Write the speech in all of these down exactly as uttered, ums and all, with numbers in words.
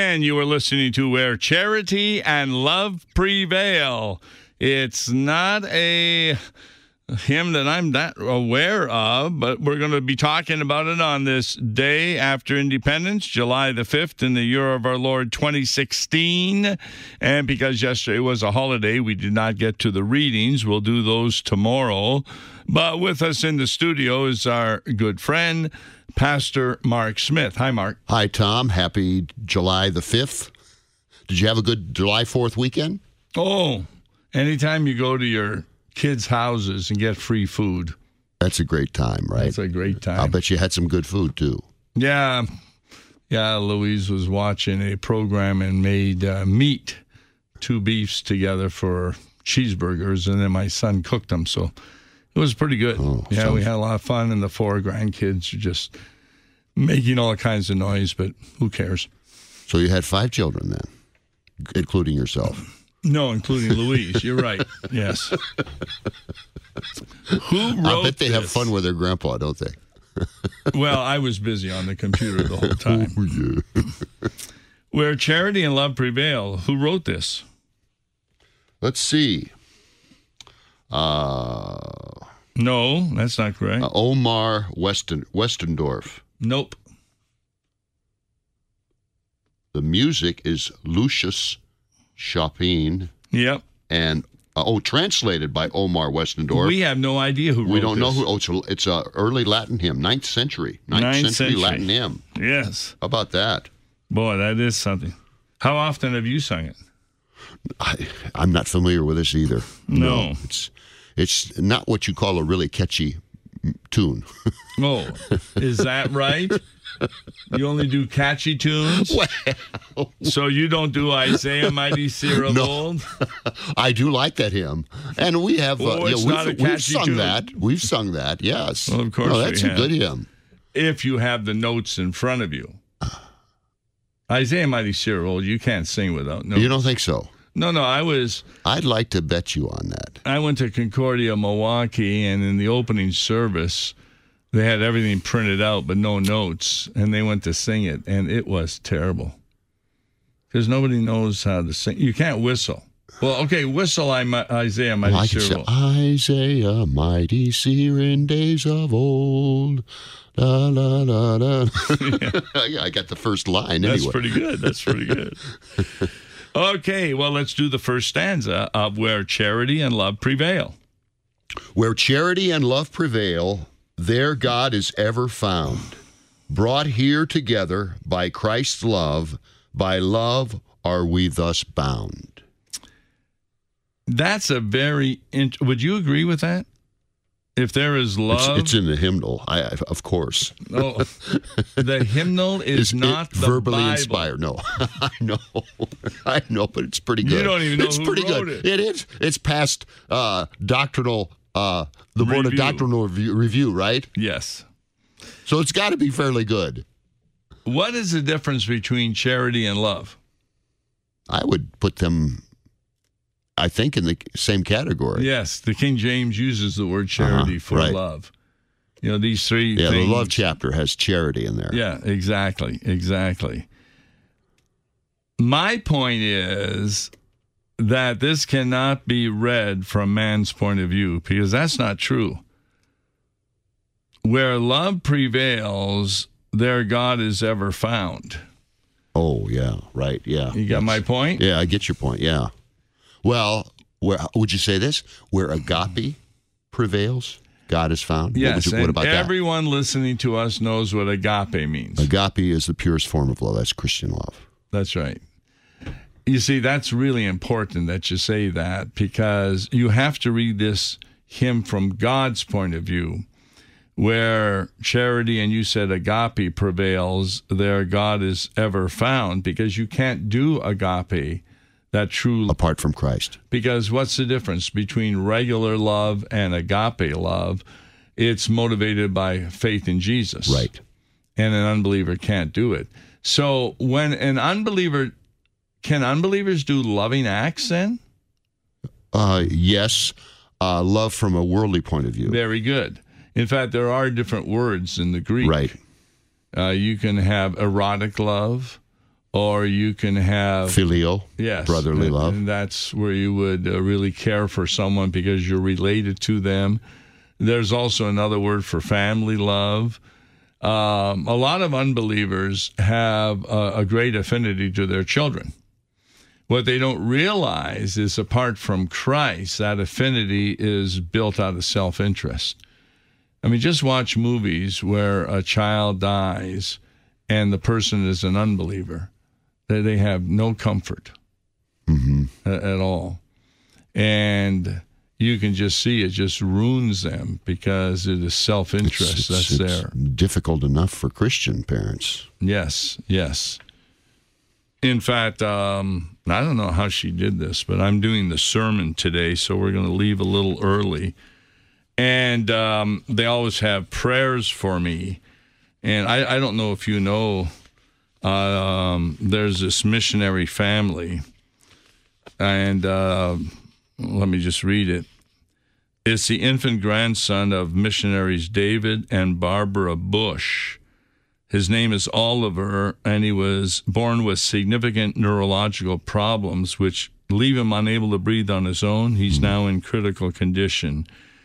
And you are listening to Where Charity and Love Prevail. It's not a hymn that I'm that aware of, but we're going to be talking about it on this day after Independence, July the fifth, in the year of our Lord twenty sixteen. And because yesterday was a holiday, we did not get to the readings. We'll do those tomorrow. But with us in the studio is our good friend, Pastor Mark Smith. Hi, Mark. Hi, Tom. Happy July the fifth. Did you have a good July fourth weekend? Oh, anytime you go to your kids' houses and get free food. That's a great time, right? That's a great time. I'll bet you had some good food, too. Yeah. Yeah, Louise was watching a program and made uh, meat, two beefs together for cheeseburgers, and then my son cooked them, so it was pretty good. Oh, yeah, sounds... we had a lot of fun, and the four grandkids are just making all kinds of noise, but who cares? So you had five children then, including yourself. No, including Louise. You're right. Yes. Who wrote I bet they this? have fun with their grandpa, don't they? Well, I was busy on the computer the whole time. Oh, yeah. Where Charity and Love Prevail. Who wrote this? Let's see. Uh, no, that's not correct. Uh, Omar Weston, Westendorf. Nope. The music is Lucius Chopin. Yep. And, uh, oh, translated by Omar Westendorf. We have no idea who wrote We don't this. know who. Oh, it's a, it's a early Latin hymn, ninth century. ninth, ninth century, century Latin hymn. Yes. How about that? Boy, that is something. How often have you sung it? I, I'm not familiar with this either. No. no. It's it's not what you call a really catchy tune. Oh, is that right? You only do catchy tunes? Well, so you don't do Isaiah, Mighty Seer of no. Old? I do like that hymn. And we have, oh, uh, it's yeah, not we've, a we've catchy sung tune. that. We've sung that, yes. Well, of course no, that's we a have. good hymn. If you have the notes in front of you. Isaiah, Mighty Seer of Old, you can't sing without notes. You don't think so? No, no, I was... I'd like to bet you on that. I went to Concordia, Milwaukee, and in the opening service, they had everything printed out but no notes, and they went to sing it, and it was terrible. Because nobody knows how to sing. You can't whistle. Well, okay, whistle I, Isaiah, Mighty well, I Seer say, of Old. Isaiah, mighty seer in days of old. La, la, la, la. Yeah. Yeah, I got the first line That's anyway. pretty good. That's pretty good. Okay, well, let's do the first stanza of Where Charity and Love Prevail. Where charity and love prevail, there God is ever found. Brought here together by Christ's love, by love are we thus bound. That's a very... Int- Would you agree with that? If there is love... It's, it's in the hymnal, I, of course. Oh, the hymnal is Is not it the verbally Bible. inspired. No, I know, I know, but it's pretty good. You don't even know it's who pretty wrote good. it. It is. It's past uh, doctrinal, uh, the Board of Review. Doctrinal Review, review, right? Yes. So it's got to be fairly good. What is the difference between charity and love? I would put them, I think, in the same category. Yes, the King James uses the word charity Uh-huh, for right. love. You know, these three Yeah, things. the love chapter has charity in there. Yeah, exactly, exactly. My point is that this cannot be read from man's point of view, because that's not true. Where love prevails, there God is ever found. Oh, yeah, right, yeah. You got my point? Yeah, I get your point, yeah. Well, where would you say this? Where agape prevails, God is found? Yes, what, would you, and what about everyone listening to us knows what agape means. that? Agape is the purest form of love. That's Christian love. That's right. You see, that's really important that you say that, because you have to read this hymn from God's point of view, where charity, and you said agape, prevails, there God is ever found, because you can't do agape, that true... Apart from Christ. Because what's the difference between regular love and agape love? It's motivated by faith in Jesus. Right. And an unbeliever can't do it. So when an unbeliever... Can unbelievers do loving acts then? Uh, yes, uh, love from a worldly point of view. Very good. In fact, there are different words in the Greek. Right. Uh, you can have erotic love, or you can have Filial, yes, brotherly and, love. and that's where you would uh, really care for someone because you're related to them. There's also another word for family love. Um, a lot of unbelievers have a, a great affinity to their children. What they don't realize is apart from Christ, that affinity is built out of self-interest. I mean, just watch movies where a child dies and the person is an unbeliever. They, they have no comfort Mm-hmm. at, at all. And you can just see it just ruins them because it is self-interest It's, that's it's, there. it's difficult enough for Christian parents. Yes, yes. In fact, um, I don't know how she did this, but I'm doing the sermon today, so we're going to leave a little early. And um, they always have prayers for me. And I, I don't know if you know, uh, um, there's this missionary family. And uh, let me just read it. It's the infant grandson of missionaries David and Barbara Bush. His name is Oliver, and he was born with significant neurological problems, which leave him unable to breathe on his own. He's now in critical condition.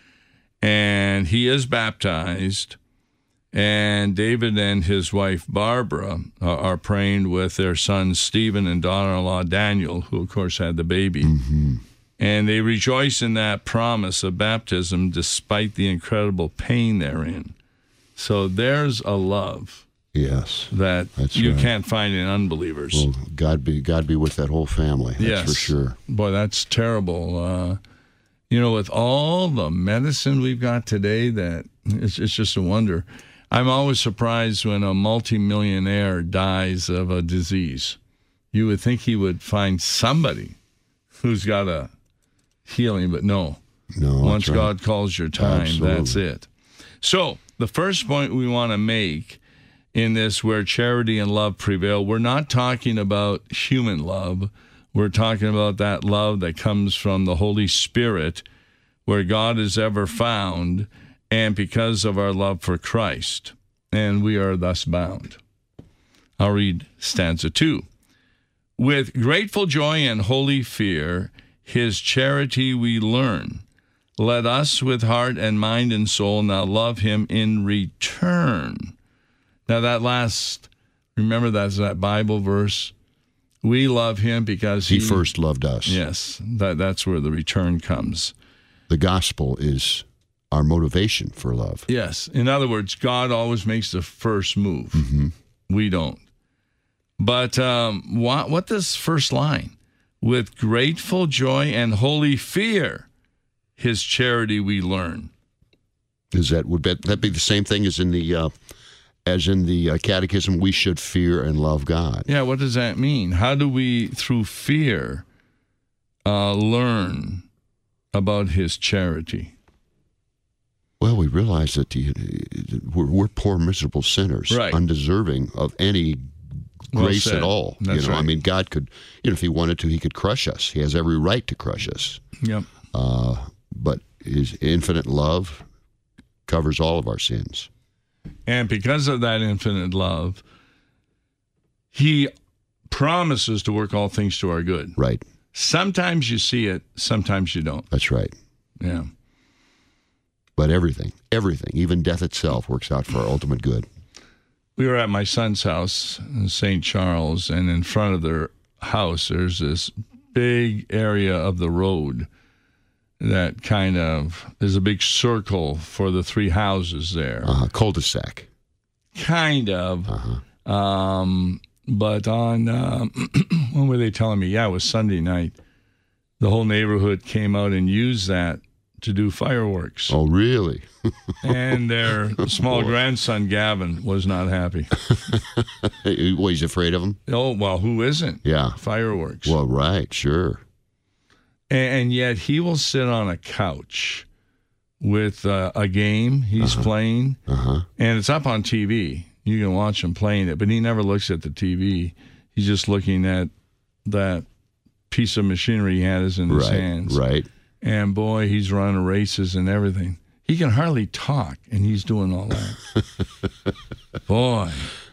And he is baptized. And David and his wife Barbara are, are praying with their sons Stephen and daughter-in-law Daniel, who, of course, had the baby. Mm-hmm. And they rejoice in that promise of baptism despite the incredible pain they're in. So there's a love Yes. that That's you right. can't find in unbelievers. Well, God be God be with that whole family. That's yes. for sure. Boy, that's terrible. Uh, you know, with all the medicine we've got today, that it's, it's just a wonder. I'm always surprised when a multimillionaire dies of a disease. You would think he would find somebody who's got a healing, but no. No. Once that's right. God calls your time, Absolutely. that's it. So the first point we want to make in this, where charity and love prevail, we're not talking about human love. We're talking about that love that comes from the Holy Spirit, where God is ever found, and because of our love for Christ, and we are thus bound. I'll read stanza two. With grateful joy and holy fear, his charity we learn. Let us with heart and mind and soul now love him in return. Now that last, remember that's that Bible verse. We love him because he, He first loved us. Yes, that that's where the return comes. The gospel is our motivation for love. Yes. In other words, God always makes the first move. Mm-hmm. We don't. But um, what, what this first line? With grateful joy and holy fear, his charity we learn. Is that would that, that be the same thing as in the uh, as in the uh, Catechism? We should fear and love God. Yeah, what does that mean? How do we, through fear, uh, learn about his charity? Well, we realize that the, we're, we're poor, miserable sinners, Right. undeserving of any Well grace said. at all. That's you know, right. I mean, God could, you know, if He wanted to, He could crush us. He has every right to crush us. Yep. Uh, but His infinite love covers all of our sins. And because of that infinite love, he promises to work all things to our good. Right. Sometimes you see it, sometimes you don't. That's right. Yeah. But everything, everything, even death itself, works out for our ultimate good. We were at my son's house in Saint Charles, and in front of their house, there's this big area of the road that kind of is a big circle for the three houses there. Uh, cul-de-sac. Kind of. Uh-huh. Um, but on, um, when were they telling me? Yeah, it was Sunday night. The whole neighborhood came out and used that to do fireworks. Oh, really? And their small grandson, Gavin, was not happy. Well, he's afraid of them? Oh, well, who isn't? Yeah. Fireworks. Well, right, sure. And, and yet he will sit on a couch with uh, a game he's Uh-huh. playing, Uh-huh. and it's up on T V. You can watch him playing it, but he never looks at the T V. He's just looking at that piece of machinery he has in his Right, hands. right. And boy, he's running races and everything. He can hardly talk, and he's doing all that. Boy.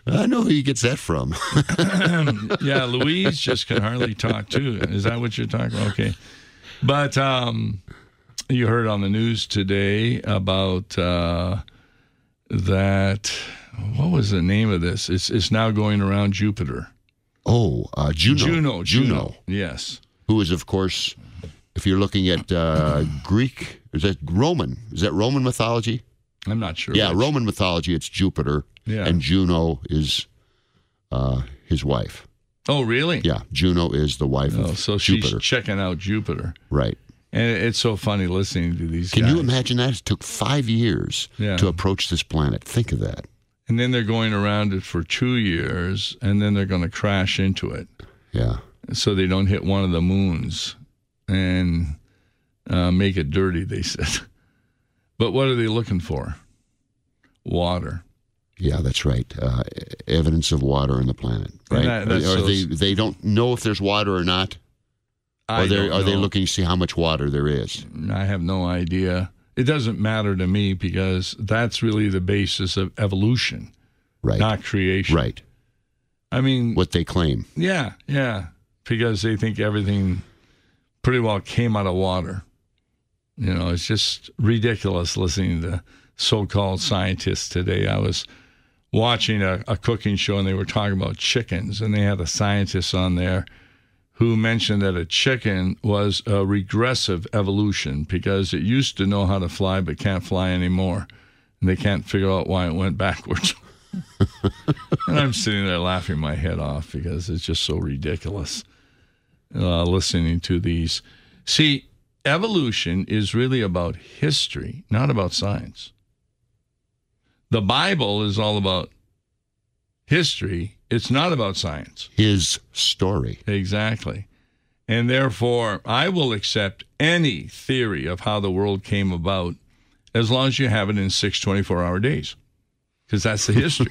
I know who he gets that from. Yeah, Louise just can hardly talk, too. Is that what you're talking about? Okay. But um, you heard on the news today about uh, that, what was the name of this? It's, it's now going around Jupiter. Oh, uh, Juno. Juno. Juno. Juno. Yes. Who is, of course, if you're looking at uh, Greek, is that Roman? Is that Roman mythology? I'm not sure. Yeah, which. Roman mythology, it's Jupiter. Yeah. And Juno is uh, his wife. Oh, really? Yeah, Juno is the wife Oh, of so Jupiter. she's checking out Jupiter. Right. And it's so funny listening to these Can guys. you imagine that? It took five years Yeah. to approach this planet. Think of that. And then they're going around it for two years, and then they're going to crash into it. Yeah. So they don't hit one of the moons and uh, make it dirty, they said. But what are they looking for? Water. Yeah, that's right. Uh, evidence of water on the planet, right? that- that's or so- they they don't know if there's water or not. I Or they don't are they know. looking to see how much water there is? I have no idea. It doesn't matter to me because that's really the basis of evolution, Right. not creation. Right. I mean, What they claim. yeah, yeah, because they think everything pretty well came out of water. You know, it's just ridiculous listening to so-called scientists today. I was watching a, a cooking show and they were talking about chickens, and they had a scientist on there who mentioned that a chicken was a regressive evolution because it used to know how to fly but can't fly anymore, and they can't figure out why it went backwards. And I'm sitting there laughing my head off because it's just so ridiculous uh, listening to these. See, evolution is really about history, not about science. The Bible is all about history. It's not about science. His story. Exactly. And therefore, I will accept any theory of how the world came about as long as you have it in six twenty-four hour days, because that's the history.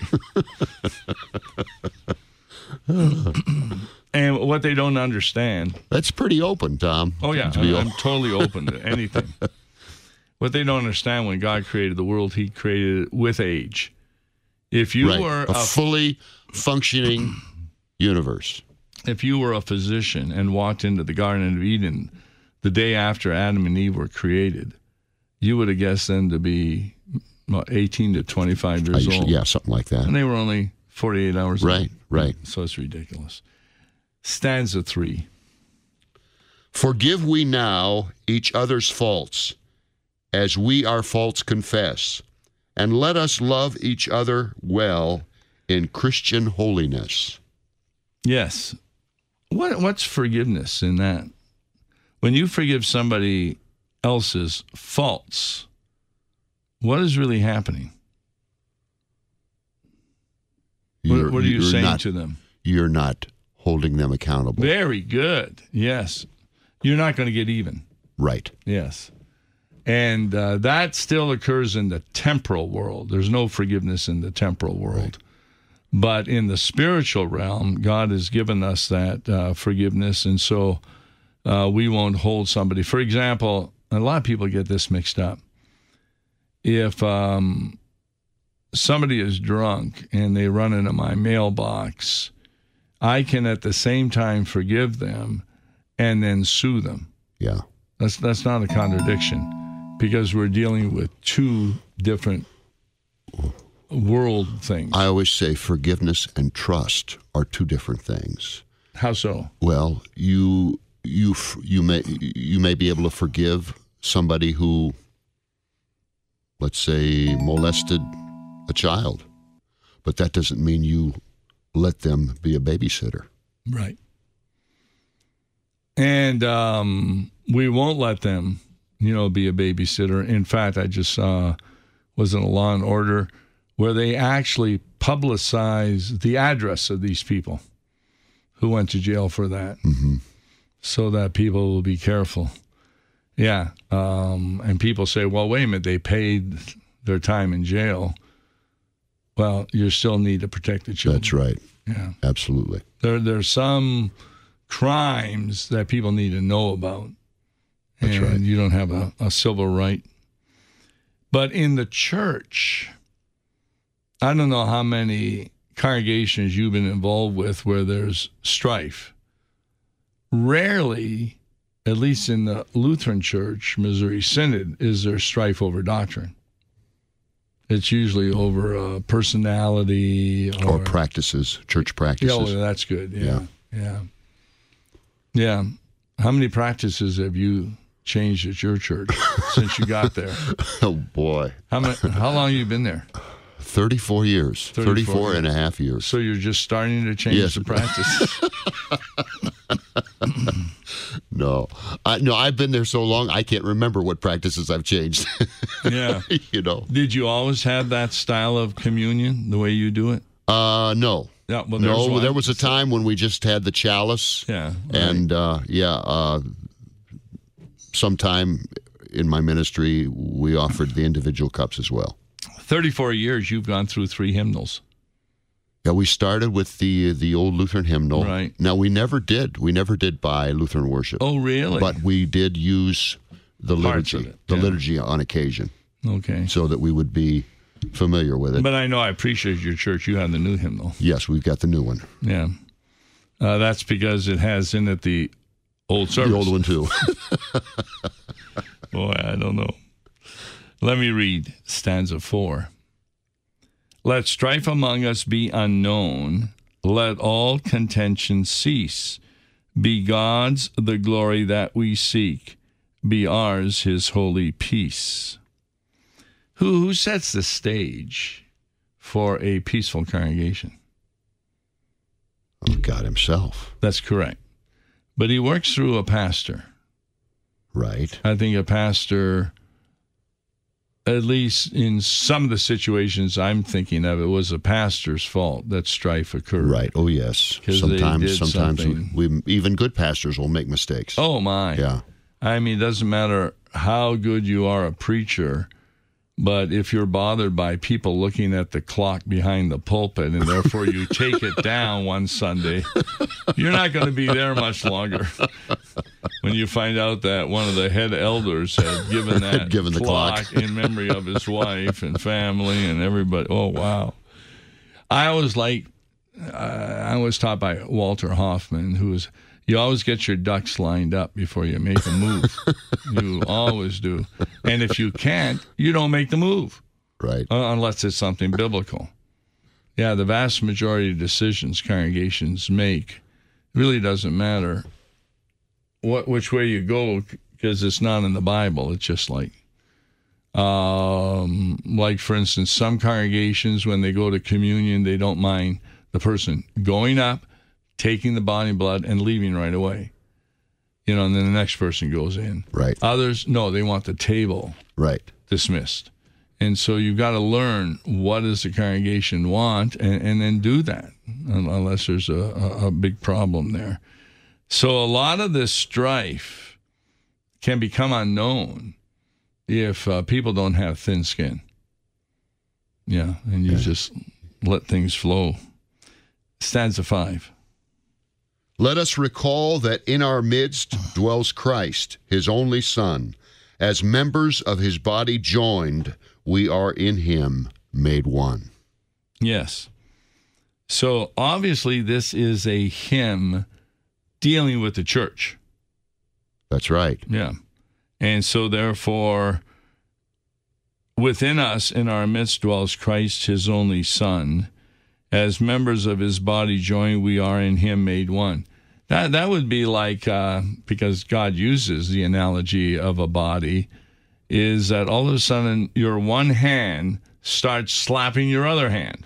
And what they don't understand. That's pretty open, Tom. Oh, yeah. To I'm, be I'm totally open to anything. What they don't understand, when God created the world, he created it with age. If you right. were a, a fully functioning universe. If you were a physician and walked into the Garden of Eden the day after Adam and Eve were created, you would have guessed them to be well, eighteen to twenty-five years Usually, old. yeah, something like that. And they were only forty-eight hours right, old. Right, So it's ridiculous. Stanza three. Forgive we now each other's faults, as we our faults confess, and let us love each other well in Christian holiness. Yes. What What's forgiveness in that? When you forgive somebody else's faults, what is really happening? You're, What, what are you you're saying not, to them? You're not holding them accountable. Very good. Yes. You're not going to get even. Right. Yes. And uh, that still occurs in the temporal world. There's no forgiveness in the temporal world. Right. But in the spiritual realm, God has given us that uh, forgiveness, and so uh, we won't hold somebody. For example, a lot of people get this mixed up. If um, somebody is drunk and they run into my mailbox, I can at the same time forgive them and then sue them. Yeah. That's that's not a contradiction, because we're dealing with two different world things. I always say forgiveness and trust are two different things. How so? Well, you you f- you may you may be able to forgive somebody who, let's say, molested a child, but that doesn't mean you let them be a babysitter. Right. And um, we won't let them, you know, be a babysitter. In fact, I just saw, was in a Law and Order, where they actually publicize the address of these people who went to jail for that, Mm-hmm. so that people will be careful. Yeah. Um, and people say, well, wait a minute, they paid their time in jail. Well, you still need to protect the children. That's right. Yeah. Absolutely. There, there's some crimes that people need to know about. That's and right. you don't have a, a civil right. But in the church, I don't know how many congregations you've been involved with where there's strife, rarely, at least in the Lutheran Church, Missouri Synod, is there strife over doctrine. It's usually over uh, personality or, or practices, church practices. Yeah, well, that's good. Yeah, yeah, yeah. How many practices have you changed at your church since you got there? Oh boy! How many, How long have you been there? Thirty-four years. thirty-four, Thirty-four and a half years. So you're just starting to change Yes. the practices. No, I, no, I've been there so long I can't remember what practices I've changed. Yeah. You know. Did you always have that style of communion, the way you do it? Uh, no. Yeah, well, there's No, one. there was a time when we just had the chalice. Yeah, right. And, uh, yeah, uh, sometime in my ministry, we offered the individual cups as well. thirty-four years, you've gone through three hymnals. Yeah, we started with the the old Lutheran hymnal. Right. Now, we never did. We never did buy Lutheran worship. Oh, really? But we did use the Parts of liturgy, it, the yeah. liturgy on occasion, Okay. so that we would be familiar with it. But I know I appreciate your church. You have the new hymnal. Yes, we've got the new one. Yeah. Uh, that's because it has in it the old service. The old one, too. Boy, I don't know. Let me read stanza four. Let strife among us be unknown. Let all contention cease. Be God's the glory that we seek. Be ours his holy peace. Who, who sets the stage for a peaceful congregation? Oh, God himself. That's correct. But he works through a pastor. Right. I think a pastor, at least in some of the situations I'm thinking of, it was a pastor's fault that strife occurred. Right. Oh, yes. 'Cause they Sometimes, did sometimes we, something. we even good pastors will make mistakes. Oh, my. Yeah. I mean, it doesn't matter how good you are a preacher, but if you're bothered by people looking at the clock behind the pulpit and therefore you take it down one Sunday, you're not going to be there much longer. When you find out that one of the head elders had given that Given the clock, clock. in memory of his wife and family and everybody. Oh, wow. I always like, uh, I was taught by Walter Hoffman, who was, you always get your ducks lined up before you make a move. You always do. And if you can't, you don't make the move, Right. uh, unless it's something biblical. Yeah, the vast majority of decisions congregations make really doesn't matter what which way you go, because it's not in the Bible. It's just like, um, like for instance, some congregations, when they go to communion, they don't mind the person going up, taking the body and blood, and leaving right away. You know, and then the next person goes in. Right. Others, no, they want the table Right. dismissed. And so you've got to learn what does the congregation want, and, and then do that, unless there's a, a, a big problem there. So a lot of this strife can become unknown if uh, people don't have thin skin. Yeah, and you Yeah. just let things flow. Stanza five. Let us recall that in our midst dwells Christ, his only Son. As members of his body joined, we are in him made one. Yes. So obviously this is a hymn dealing with the church. That's right. Yeah. And so therefore, within us, in our midst, dwells Christ, his only Son. As members of his body joined, we are in him made one. That that would be like, uh, because God uses the analogy of a body, is that all of a sudden your one hand starts slapping your other hand.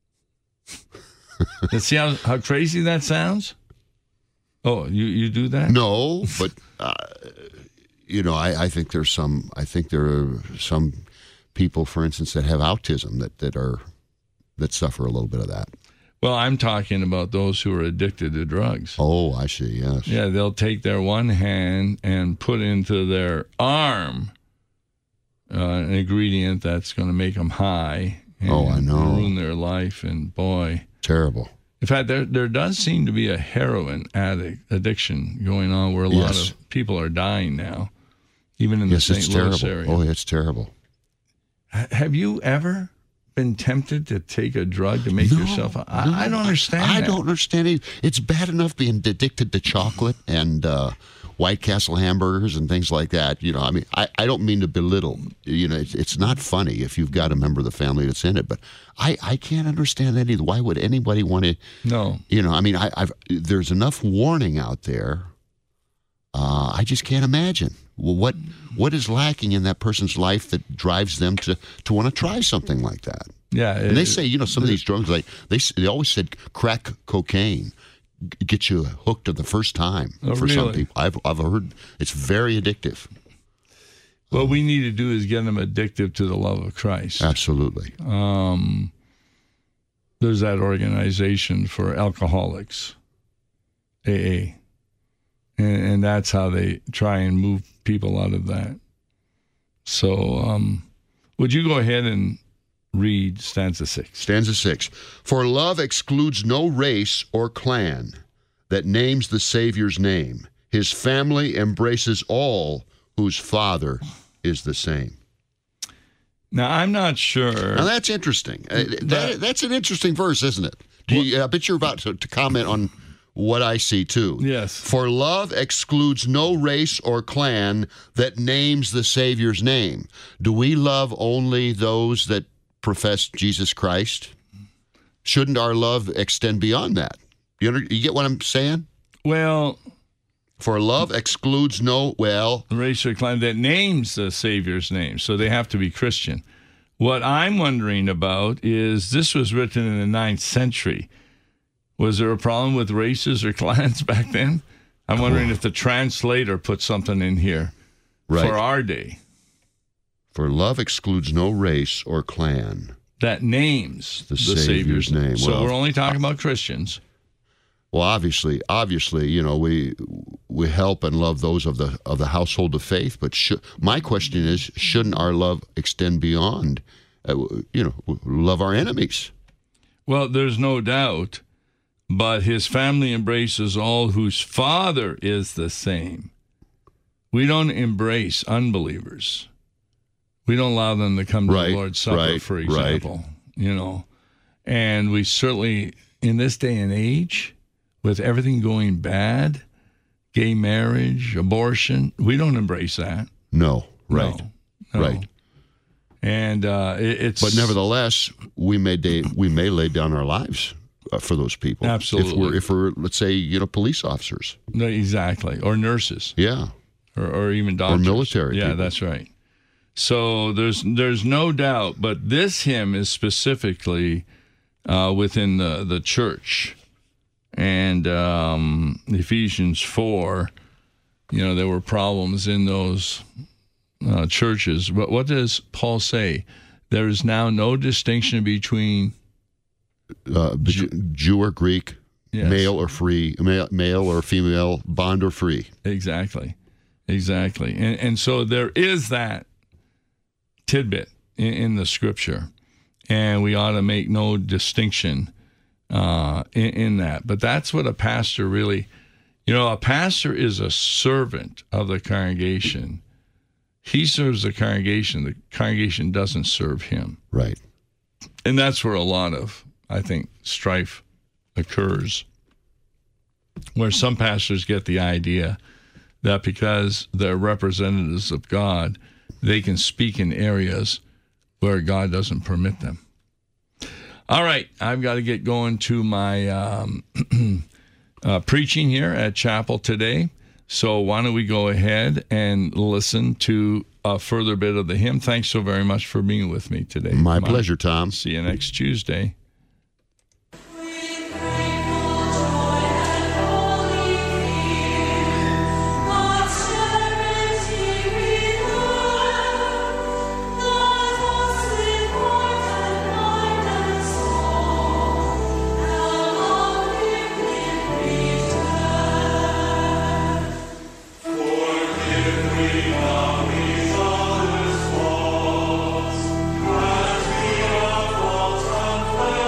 You see how, how crazy that sounds? Oh, you, you do that? No, but uh, you know, I, I think there's some. I think there are some people, for instance, that have autism that that are that suffer a little bit of that. Well, I'm talking about those who are addicted to drugs. Oh, I see. Yes. Yeah, they'll take their one hand and put into their arm uh, an ingredient that's going to make them high. And Oh, I know. ruin their life, and boy. Terrible. In fact, there there does seem to be a heroin addict addiction going on where a lot Yes. of people are dying now, even in Yes, the it's Saint Louis terrible. area. Oh, it's terrible. H- Have you ever been tempted to take a drug to make No, yourself? I, no, I don't understand. I, I that. don't understand it. It's bad enough being addicted to chocolate and uh, White Castle hamburgers and things like that. You know, I mean, I, I don't mean to belittle. You know, it's, it's not funny if you've got a member of the family that's in it, but I, I can't understand that either. Why would anybody want to? No. You know, I mean, I, I've there's enough warning out there. Uh, I just can't imagine. Well, what what is lacking in that person's life that drives them to, to want to try something like that? Yeah, And they say, you know, some of these drugs, like they they always said, crack cocaine g- gets you hooked at the first time. Oh, for some really? people, I've I've heard it's very addictive. What we need to do is get them addicted to the love of Christ. Absolutely. Um, there's that organization for alcoholics, A A, and, and that's how they try and move people out of that. So, um, would you go ahead and read stanza six? Stanza six. For love excludes no race or clan that names the Savior's name. His family embraces all whose father is the same. Now, I'm not sure. Now that's interesting. Uh, That- that, that's an interesting verse, isn't it? Do you, I bet you're about to, to comment on what I see too. Yes. For love excludes no race or clan that names the Savior's name. Do we love only those that profess Jesus Christ? Shouldn't our love extend beyond that? You, under, you get what I'm saying? Well, For love excludes no, well, race or clan that names the Savior's name, so they have to be Christian. What I'm wondering about is this was written in the ninth century. Was there a problem with races or clans back then? I'm wondering if the translator put something in here right. for our day For love excludes no race or clan. that names The the, Savior's Savior's name. name. So Well, we're only talking about Christians. Well, obviously, obviously, you know, we we help and love those of the of the household of faith. But sh- my question is, shouldn't our love extend beyond, uh, you know, love our enemies? Well, there's no doubt, but his family embraces all whose father is the same. We don't embrace unbelievers. We don't allow them to come to Right, the Lord's Supper, right, for right. example. You know, and we certainly, in this day and age, with everything going bad, gay marriage, abortion, we don't embrace that. No, right, No, no. right. And uh, it, it's But nevertheless, we may da- we may lay down our lives uh, for those people. Absolutely. If we're if we're let's say you know police officers. no, exactly, or nurses. Yeah. Or, or even doctors. military Yeah, people. that's right. So there's there's no doubt, but this hymn is specifically uh, within the, the church. And um, Ephesians four, you know, there were problems in those uh, churches. But what does Paul say? There is now no distinction between Uh, Jew, Jew or Greek, Yes. male or free, male, male or female, bond or free. Exactly. Exactly. And and so there is that tidbit in, in the scripture, and we ought to make no distinction uh, in, in that. But that's what a pastor really, you know, a pastor is a servant of the congregation. He serves the congregation. The congregation doesn't serve him. Right. And that's where a lot of, I think, strife occurs, where some pastors get the idea that because they're representatives of God, they can speak in areas where God doesn't permit them. All right, I've got to get going to my um, uh, preaching here at Chapel today. So why don't we go ahead and listen to a further bit of the hymn. Thanks so very much for being with me today. My Mike. pleasure, Tom. See you next Tuesday. Forgive me,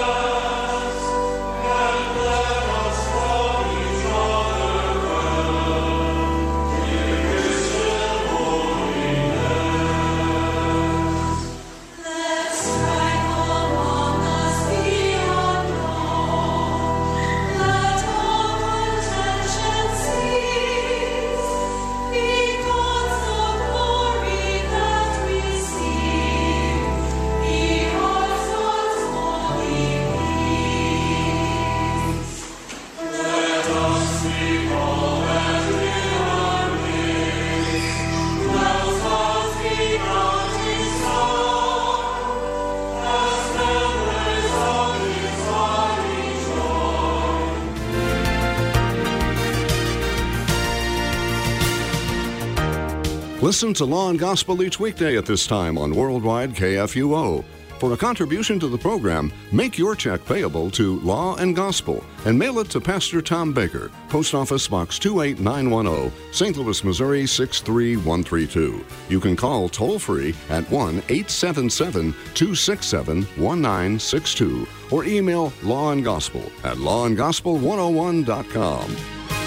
Listen to Law and Gospel each weekday at this time on Worldwide K F U O. For a contribution to the program, make your check payable to Law and Gospel and mail it to Pastor Tom Baker, Post Office Box two eight nine one zero, Saint Louis, Missouri six three one three two. You can call toll-free at one eight seven seven, two six seven, one nine six two or email Law and Gospel at law and gospel one oh one dot com.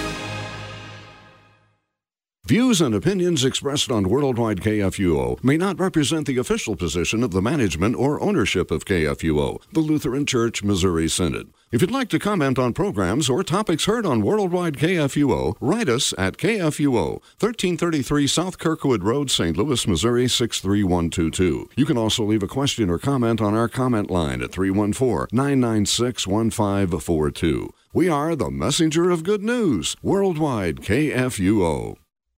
Views and opinions expressed on Worldwide K F U O may not represent the official position of the management or ownership of K F U O, the Lutheran Church Missouri Synod. If you'd like to comment on programs or topics heard on Worldwide K F U O, write us at K F U O, thirteen thirty-three South Kirkwood Road, Saint Louis, Missouri six three one two two. You can also leave a question or comment on our comment line at three one four, nine nine six, one five four two. We are the messenger of good news, Worldwide K F U O.